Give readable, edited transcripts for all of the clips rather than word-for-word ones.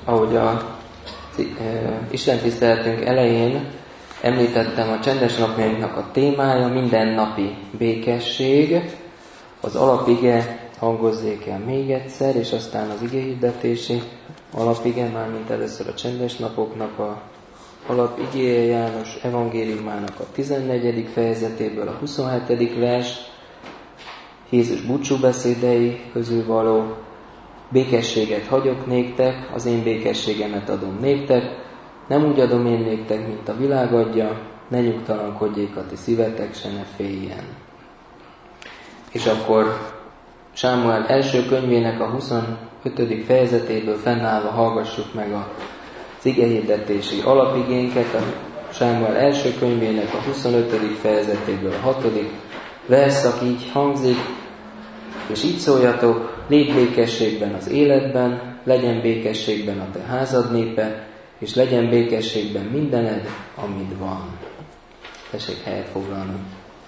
Ahogy a istentiszteletünk elején említettem, a csendes napjainknak a témája mindennapi békesség. Az alapige hangozzék el még egyszer, és aztán az igehirdetési alapige, mármint először a csendes napoknak a alapigéje János evangéliumának a 14. fejezetéből a 27. vers, Jézus búcsúbeszédei közül való: békességet hagyok néktek, az én békességemet adom néktek, nem úgy adom én néktek, mint a világ adja, ne nyugtalankodjék a ti szívetek, se ne féljen. És akkor Sámuel első könyvének a 25. fejezetéből fennállva hallgassuk meg az igehirdetési alapigénket, a Sámuel első könyvének a 25. fejezetéből a 6. verszak így hangzik: és így szóljatok, légy békességben az életben, legyen békességben a te házad népe, és legyen békességben mindened, amit van. Tessék helyet foglalni.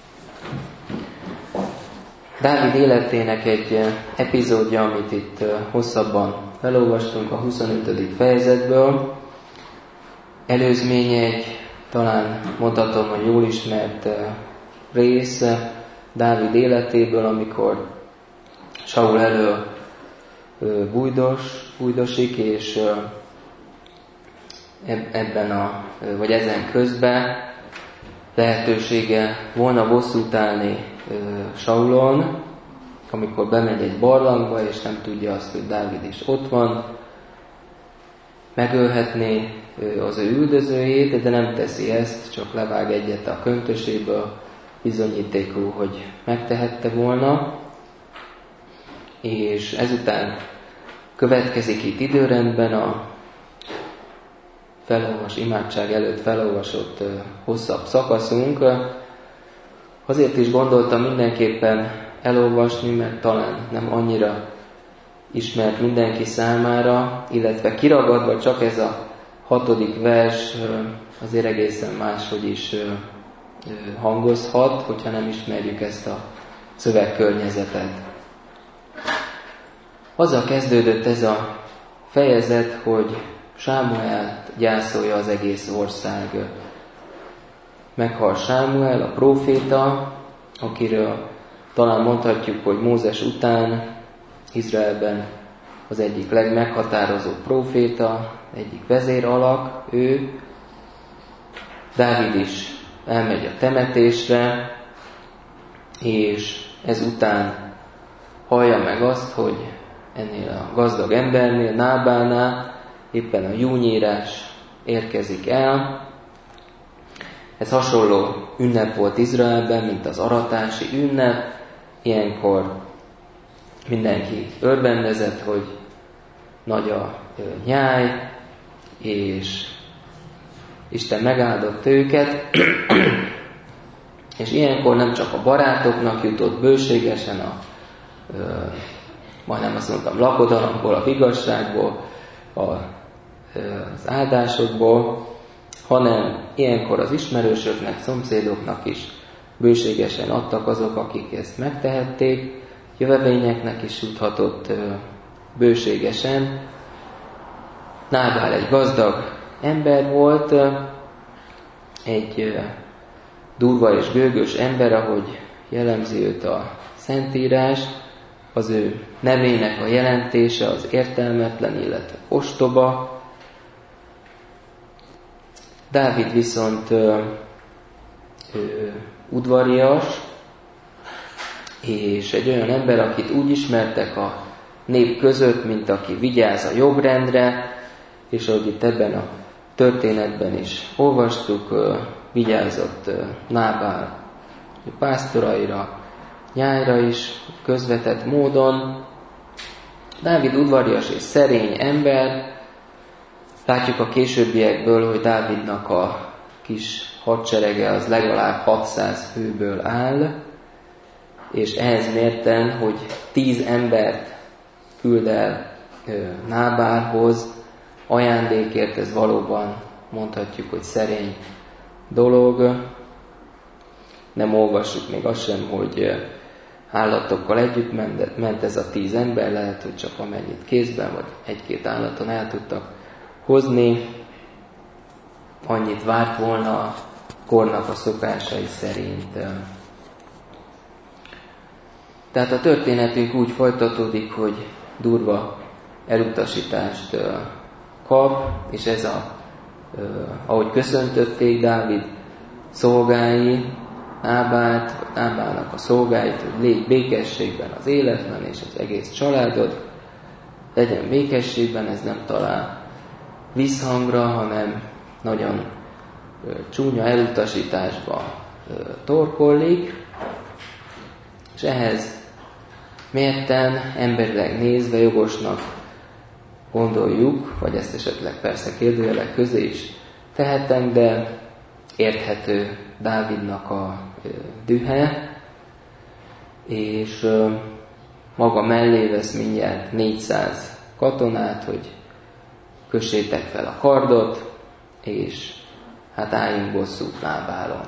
Dávid életének egy epizódja, amit itt hosszabban felolvastunk a 25. fejezetből. Előzménye egy, talán mondhatom, hogy jól ismert rész Dávid életéből, amikor Saul elől bújdosik, és ezen közben lehetősége volna bosszút állni Saulon, amikor bemegy egy barlangba, és nem tudja azt, hogy Dávid is ott van, megölhetné az ő üldözőjét, de nem teszi ezt, csak levág egyet a köntöséből, bizonyítékú, hogy megtehette volna. És ezután következik itt időrendben a imádság előtt felolvasott hosszabb szakaszunk. Azért is gondoltam mindenképpen elolvasni, mert talán nem annyira ismert mindenki számára, illetve kiragadva csak ez a 6. vers azért egészen máshogy is hangozhat, hogyha nem ismerjük ezt a szövegkörnyezetet. Azzal kezdődött ez a fejezet, hogy Sámuelt gyászolja az egész ország. Meghal Sámuel, a próféta, akiről talán mondhatjuk, hogy Mózes után Izraelben az egyik legmeghatározóbb próféta, egyik vezéralak ő. Dávid is elmegy a temetésre, és ezután hallja meg azt, hogy ennél a gazdag embernél, Nábálnál éppen a júnyírás érkezik el. Ez hasonló ünnep volt Izraelben, mint az aratási ünnep. Ilyenkor mindenki örvendezett, hogy nagy a nyáj, és Isten megáldott őket. És ilyenkor nem csak a barátoknak jutott bőségesen majdnem azt mondtam, lakodalomból, a igazságból, az áldásokból, hanem ilyenkor az ismerősöknek, szomszédoknak is bőségesen adtak azok, akik ezt megtehették, jövevényeknek is juthatott bőségesen. Nábál egy gazdag ember volt, egy durva és gőgös ember, ahogy jellemzi őt a Szentírás. Az ő nevének a jelentése az értelmetlen, illetve ostoba. Dávid viszont udvarias, és egy olyan ember, akit úgy ismertek a nép között, mint aki vigyáz a jogrendre, és ahogy itt ebben a történetben is olvastuk, vigyázott Nábál pásztoraira, nyájra is közvetett módon. Dávid udvarias és szerény ember. Látjuk a későbbiekből, hogy Dávidnak a kis hadserege az legalább 600 főből áll, és ehhez mérten, hogy 10 embert küld el Nábálhoz ajándékért, ez valóban mondhatjuk, hogy szerény dolog. Nem olvassuk még azt sem, hogy állatokkal együtt ment ez a 10 ember, lehet, hogy csak amennyit kézben, vagy 1-2 állaton el tudtak hozni, annyit várt volna a kornak a szokásai szerint. Tehát a történetünk úgy folytatódik, hogy durva elutasítást kap, és ez ahogy köszöntötték Dávid szolgái, Nábálnak a szolgáit, hogy légy békességben az életben, és az egész családod legyen békességben, ez nem talál visszhangra, hanem nagyon csúnya elutasításba torkollik, és ehhez mérten, emberileg nézve jogosnak gondoljuk, vagy ezt esetleg persze kérdőjelek közé is tehetem, de érthető Dávidnak a dühe, és maga mellé vesz mindjárt 400 katonát, hogy kössétek fel a kardot, és hát álljunk bosszút Nábálon.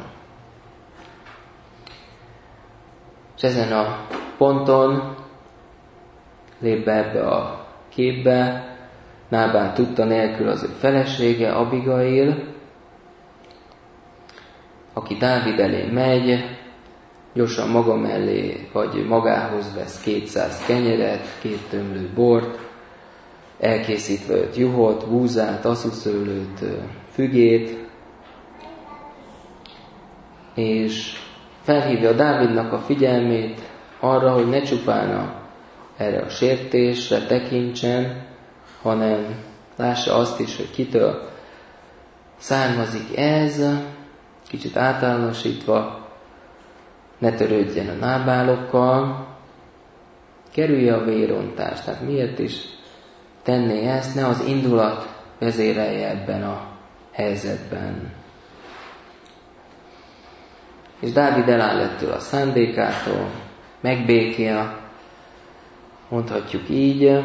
És ezen a ponton lép be ebbe a képbe Nábál tudta nélkül az ő felesége, Abigail, aki Dávid elé megy, gyorsan maga mellé, vagy magához vesz 200 kenyeret, 2 tömlő bort, elkészítve 5 juhot, búzát, asszuszőlőt, fügét, és felhívja Dávidnak a figyelmét arra, hogy ne csupán erre a sértésre tekintsen, hanem lássa azt is, hogy kitől származik ez, kicsit általánosítva, ne törődjen a Nábálokkal, kerülje a vérontást. Tehát miért is tenné ezt, ne az indulat vezérelje ebben a helyzetben. És Dávid eláll ettől a szándékától, megbékél, mondhatjuk így,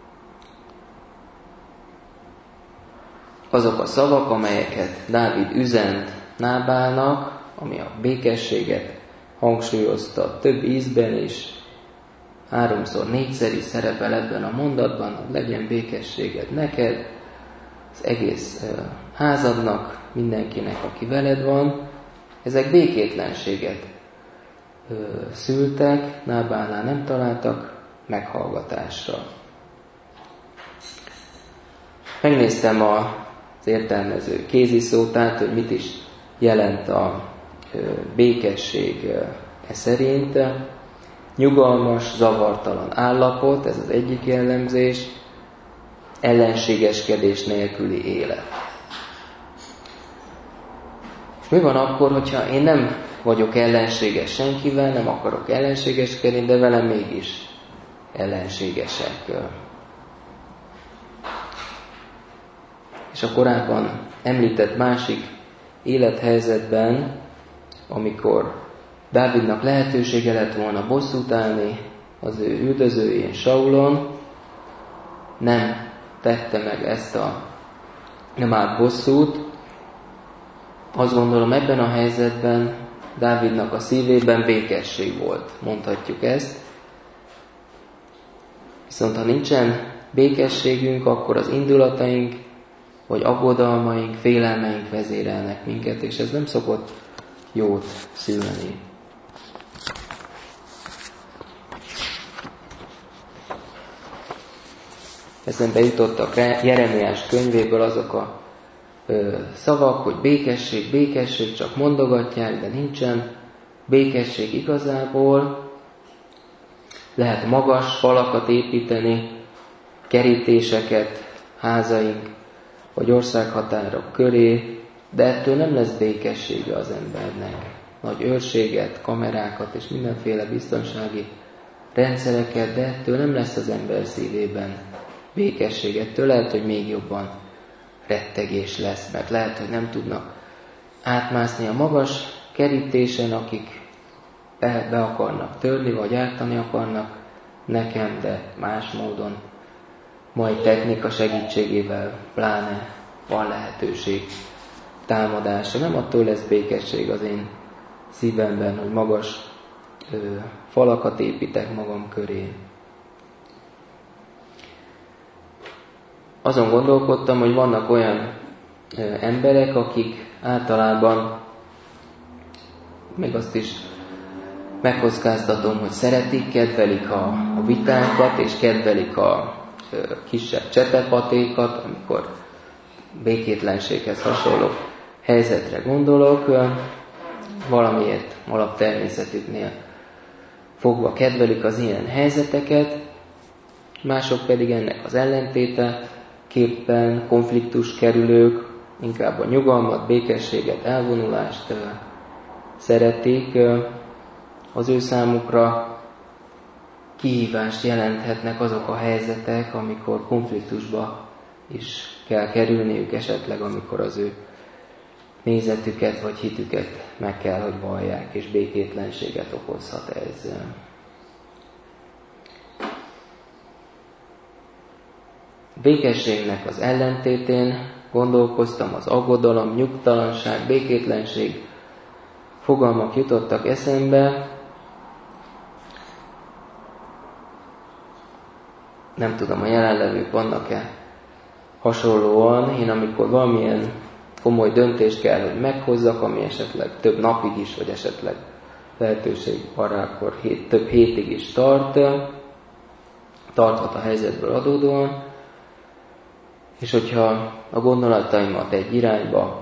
azok a szavak, amelyeket Dávid üzent Nábálnak, ami a békességet hangsúlyozta több ízben is, 3-szor, 4-szer is szerepel ebben a mondatban, hogy legyen békességed neked, az egész házadnak, mindenkinek, aki veled van. Ezek békétlenséget szültek, Nábálnál nem találtak meghallgatásra. Megnéztem az értelmező kéziszótát, hogy mit is jelent a békesség szerint. Nyugalmas, zavartalan állapot, ez az egyik jellemzés, ellenségeskedés nélküli élet. És mi van akkor, hogyha én nem vagyok ellenséges senkivel, nem akarok ellenségeskedni, de velem mégis ellenségesek? És a korábban említett másik élethelyzetben, amikor Dávidnak lehetősége lett volna bosszút állni az ő üldözőjén, Saulon, nem tette meg ezt nem állt bosszút. Azt gondolom, ebben a helyzetben Dávidnak a szívében békesség volt, mondhatjuk ezt. Viszont ha nincsen békességünk, akkor az indulataink, vagy aggodalmaink, félelmeink vezérelnek minket, és ez nem szokott jót szülni. Eszembe jutottak Jeremiás könyvéből azok a szavak, hogy békesség, békesség, csak mondogatják, de nincsen békesség igazából. Lehet magas falakat építeni, kerítéseket házaink vagy országhatárok köré, de ettől nem lesz békessége az embernek. Nagy őrséget, kamerákat és mindenféle biztonsági rendszereket, de ettől nem lesz az ember szívében békesség. Ettől lehet, hogy még jobban rettegés lesz, mert lehet, hogy nem tudnak átmászni a magas kerítésen, akik be akarnak törni, vagy ártani akarnak nekem, de más módon, mai technika segítségével pláne van lehetőség támadásra. Nem attól lesz békesség az én szívemben, hogy magas falakat építek magam köré. azon gondolkodtam, hogy vannak olyan emberek, akik általában, még azt is megkockáztatom, hogy szeretik, kedvelik a vitákat, és kedvelik a kisebb csetepatékat, amikor békétlenséghez hasonló helyzetre gondolok, valamiért alaptermészetüknél fogva kedvelik az ilyen helyzeteket, mások pedig ennek az ellentéte képpen konfliktus kerülők, inkább a nyugalmat, békességet, elvonulást szeretik. Az ő számukra kihívást jelenthetnek azok a helyzetek, amikor konfliktusba is kell kerülniük, esetleg amikor az ő nézetüket vagy hitüket meg kell, hogy vallják, és békétlenséget okozhat ez. Békességnek az ellentétén gondolkoztam, az aggodalom, nyugtalanság, békétlenség fogalmak jutottak eszembe. Nem tudom, a jelenlevők vannak-e hasonlóan. Én amikor valamilyen komoly döntést kell, hogy meghozzak, ami esetleg több napig is, vagy esetleg lehetőség arra, akkor több hétig is tarthat a helyzetből adódóan, és hogyha a gondolataimat egy irányba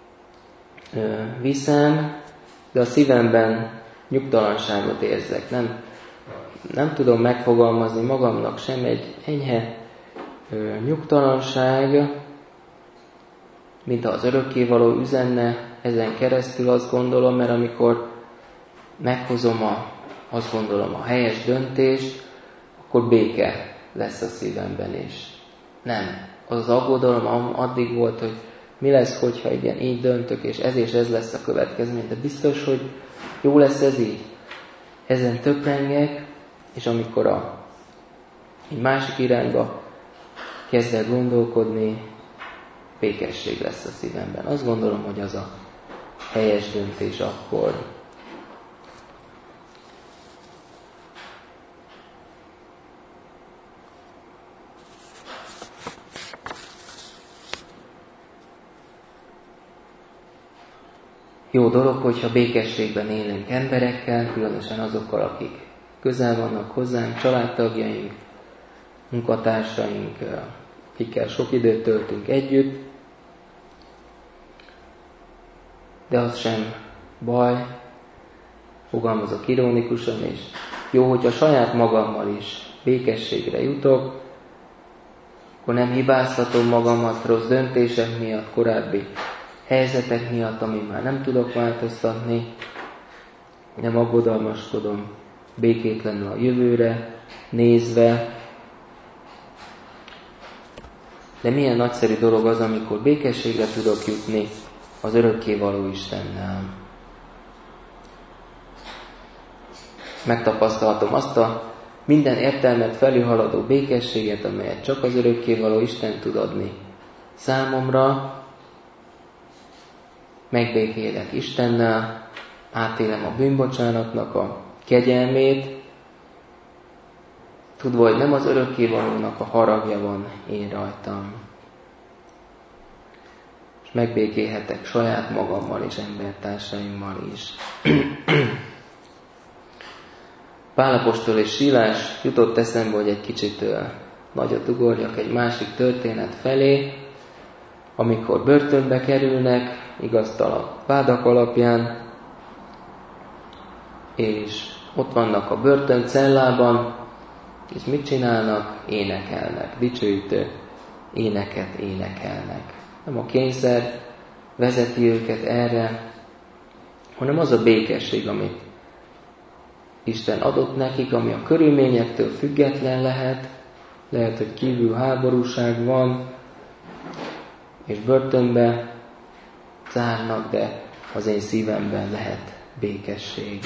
viszem, de a szívemben nyugtalanságot érzek, nem tudom megfogalmazni magamnak sem egy enyhe nyugtalanság, mint az örökkévaló üzenne ezen keresztül, azt gondolom, mert amikor meghozom azt gondolom a helyes döntést, akkor béke lesz a szívemben is. Nem. Az aggodalom addig volt, hogy mi lesz, hogyha igen, így döntök, és ez lesz a következmény, de biztos, hogy jó lesz ez így. Ezen töprengek, és amikor egy másik irányba kezdek gondolkodni, békesség lesz a szívemben. Azt gondolom, hogy az a helyes döntés akkor. Jó dolog, hogyha békességben élünk emberekkel, különösen azokkal, akik közel vannak hozzánk, családtagjaink, munkatársaink, akikkel sok időt töltünk együtt, de az sem baj, fogalmazok ironikusan, és jó, hogyha saját magammal is békességre jutok, akkor nem hibáztatom magamat rossz döntések miatt, korábbi helyzetek miatt, amin már nem tudok változtatni, nem aggodalmaskodom békétlenül a jövőre nézve. De milyen nagyszerű dolog az, amikor békességre tudok jutni az örökkévaló Istennel. Megtapasztalhatom azt a minden értelmet felülhaladó békességet, amelyet csak az örökkévaló Isten tud adni számomra. Megbékélek Istennel, átélem a bűnbocsánatnak a kegyelmét, tudva, hogy nem az örökkévalónak a haragja van én rajtam. És megbékélhetek saját magammal és embertársaimmal is. Pál apostol és Sílás jutott eszembe, hogy egy kicsit nagyot ugorjak egy másik történet felé, amikor börtönbe kerülnek, igaztalan vádak alapján, és ott vannak a börtöncellában, és mit csinálnak? Énekelnek, dicsőítő éneket énekelnek. Nem a kényszer vezeti őket erre, hanem az a békesség, amit Isten adott nekik, ami a körülményektől független lehet, hogy kívül háborúság van, és börtönbe zárnak, de az én szívemben lehet békesség.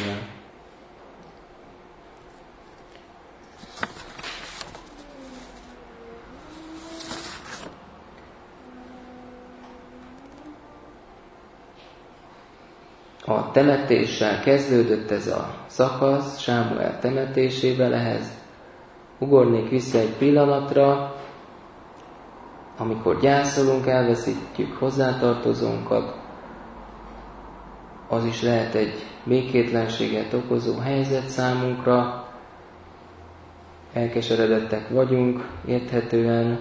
A temetéssel kezdődött ez a szakasz, Sámuel temetésével, ehhez ugornék vissza egy pillanatra. amikor gyászolunk, elveszítjük hozzátartozónkat, az is lehet egy békétlenséget okozó helyzet számunkra, elkeseredettek vagyunk, érthetően,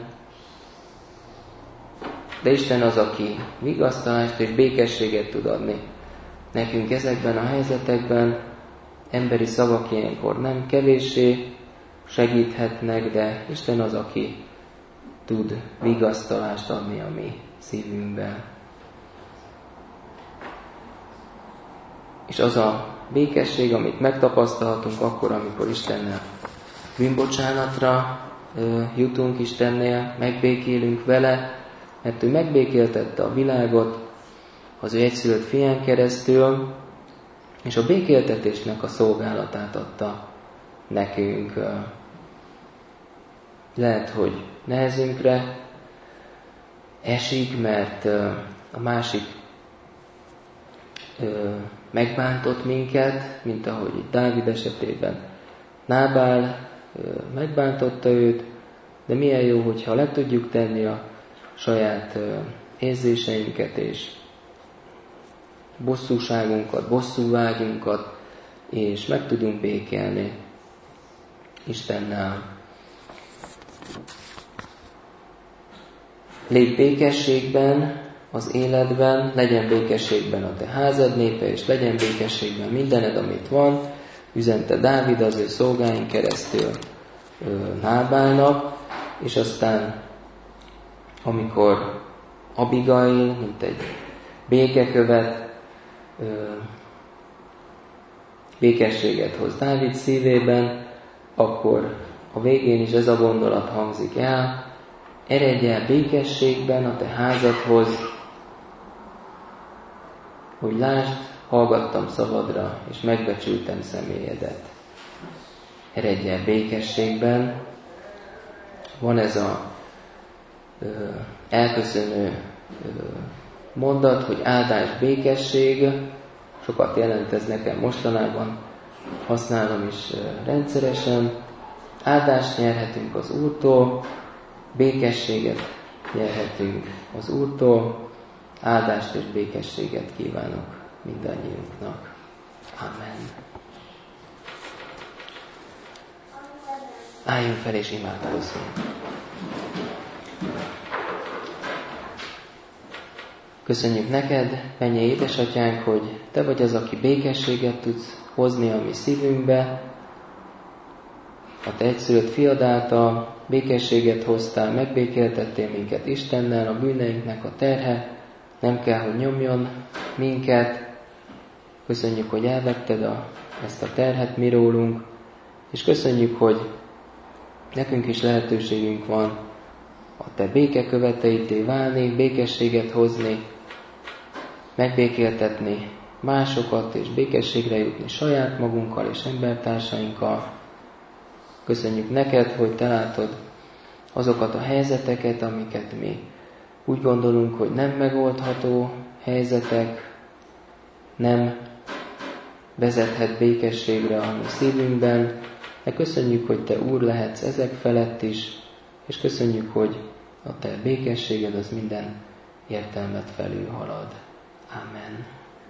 de Isten az, aki vigasztalást és békességet tud adni nekünk ezekben a helyzetekben. Emberi szavak ilyenkor nem kevéssé segíthetnek, de Isten az, aki tud vigasztalást adni a mi szívünkbe. És az a békesség, amit megtapasztalhatunk akkor, amikor Istennel bűnbocsánatra jutunk, Istennél megbékélünk vele, mert ő megbékéltette a világot az ő egyszülött fián keresztül, és a békéltetésnek a szolgálatát adta nekünk. Lehet, hogy nehezünkre esik, mert a másik megbántott minket, mint ahogy itt Dávid esetében Nábál megbántotta őt, de milyen jó, hogyha le tudjuk tenni a saját érzéseinket és bosszúságunkat, bosszúvágyunkat, és meg tudunk békélni Istennel. Légy békességben az életben, legyen békességben a te házad népe, és legyen békességben mindened, amit van, üzente Dávid az ő szolgáin keresztül Nábálnak, és aztán amikor Abigail, mint egy békekövet, békességet hoz Dávid szívében, akkor a végén is ez a gondolat hangzik el: eredj el békességben a te házadhoz, hogy lásd, hallgattam szavadra, és megbecsültem személyedet. Eredj el békességben. Van ez a elköszönő mondat, hogy áldás, békesség, sokat jelent ez nekem mostanában, használom is rendszeresen. Áldást nyerhetünk az Úrtól, békességet nyerhetünk az Úrtól, áldást és békességet kívánok mindannyiunknak. Amen. Álljunk fel és imádkozzunk. Köszönjük neked, mennyei édesatyánk, hogy te vagy az, aki békességet tudsz hozni a mi szívünkbe. A te egyszülött fiad által békességet hoztál, megbékéltettél minket Istennel, a bűneinknek a terhe nem kell, hogy nyomjon minket. Köszönjük, hogy elvetted ezt a terhet mi rólunk, és köszönjük, hogy nekünk is lehetőségünk van a te békeköveteitté válni, békességet hozni, megbékéltetni másokat, és békességre jutni saját magunkkal és embertársainkkal. Köszönjük neked, hogy te látod azokat a helyzeteket, amiket mi úgy gondolunk, hogy nem megoldható helyzetek, nem vezethet békességre a mi szívünkben, de köszönjük, hogy te Úr lehetsz ezek felett is, és köszönjük, hogy a te békességed az minden értelmet felülhalad. Amen.